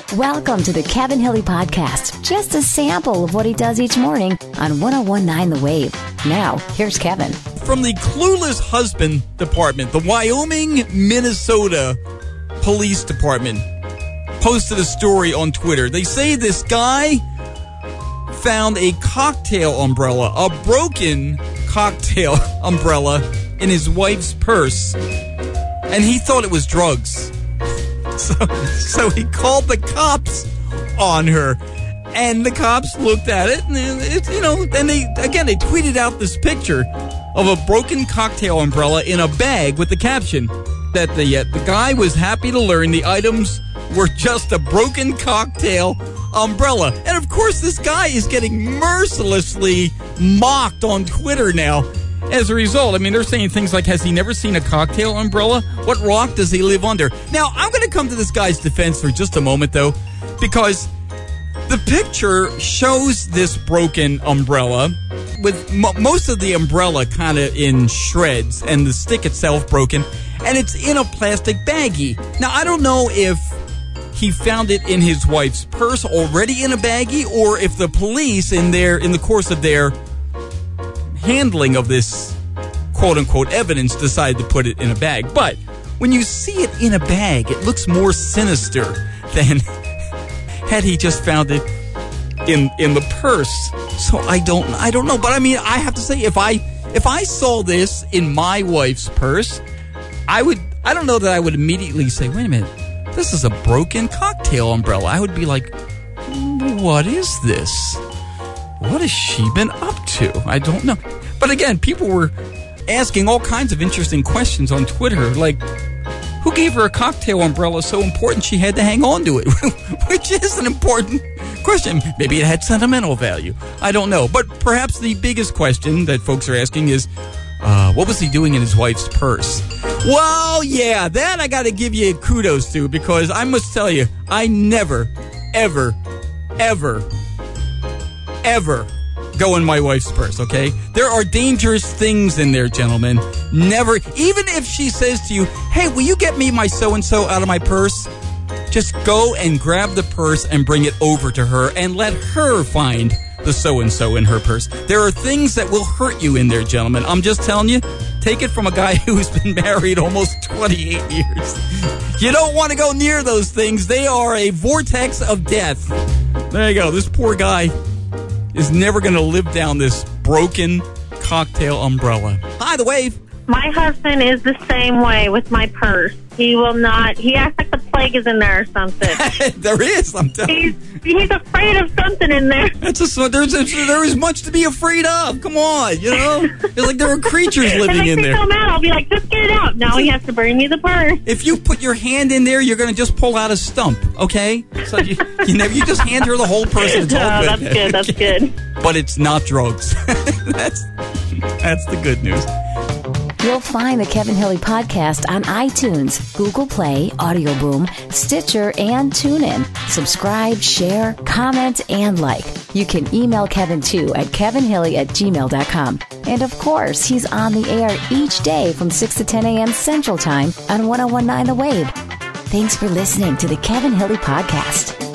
Welcome to the Kevin Hilly Podcast. Just a sample of what he does each morning on 101.9 The Wave. Now, here's Kevin. From the Clueless Husband Department, the Wyoming, Minnesota Police Department posted a story on Twitter. They say this guy found a cocktail umbrella, a broken cocktail umbrella in his wife's purse, and he thought it was drugs. So he called the cops on her, and the cops looked at it, and then they tweeted out this picture of a broken cocktail umbrella in a bag with the caption that the guy was happy to learn the items were just a broken cocktail umbrella. And of course, this guy is getting mercilessly mocked on Twitter now. As a result, I mean, they're saying things like, has he never seen a cocktail umbrella? What rock does he live under? Now, I'm going to come to this guy's defense for just a moment, though, because the picture shows this broken umbrella with most of the umbrella kind of in shreds and the stick itself broken, and it's in a plastic baggie. Now, I don't know if he found it in his wife's purse already in a baggie, or if the police in the course of their handling of this quote-unquote evidence decided to put it in a bag. But when you see it in a bag, it looks more sinister than had he just found it in the purse. So I don't know. But I mean, I have to say, if I saw this in my wife's purse, I don't know that I would immediately say, wait a minute, this is a broken cocktail umbrella. I would be like, what is this? What has she been up to? I don't know. But again, people were asking all kinds of interesting questions on Twitter, like, who gave her a cocktail umbrella so important she had to hang on to it? Which is an important question. Maybe it had sentimental value. I don't know. But perhaps the biggest question that folks are asking is, what was he doing in his wife's purse? Well, yeah, that I got to give you kudos to, because I must tell you, I never, ever, ever, ever go in my wife's purse, okay? There are dangerous things in there, gentlemen. Never, even if she says to you, hey, will you get me my so-and-so out of my purse? Just go and grab the purse and bring it over to her and let her find the so-and-so in her purse. There are things that will hurt you in there, gentlemen. I'm just telling you, take it from a guy who's been married almost 28 years. You don't want to go near those things. They are a vortex of death. There you go. This poor guy is never going to live down this broken cocktail umbrella. Hi, The Wave. My husband is the same way with my purse. He will not. He acts like the plague is in there or something. There is. I'm telling you. He's afraid of something in there. There is much to be afraid of. Come on, you know. It's like there are creatures living in there. If I so mad, I'll be like, just get it out. Now he has to bring me the purse. If you put your hand in there, you're going to just pull out a stump. Okay. So you just hand her the whole purse. And it's all good. That's good. That's good. But it's not drugs. That's the good news. You'll find the Kevin Hilly Podcast on iTunes, Google Play, Audio Boom, Stitcher, and TuneIn. Subscribe, share, comment, and like. You can email Kevin, too, at kevinhilly@gmail.com. And, of course, he's on the air each day from 6 to 10 a.m. Central Time on 101.9 The Wave. Thanks for listening to the Kevin Hilly Podcast.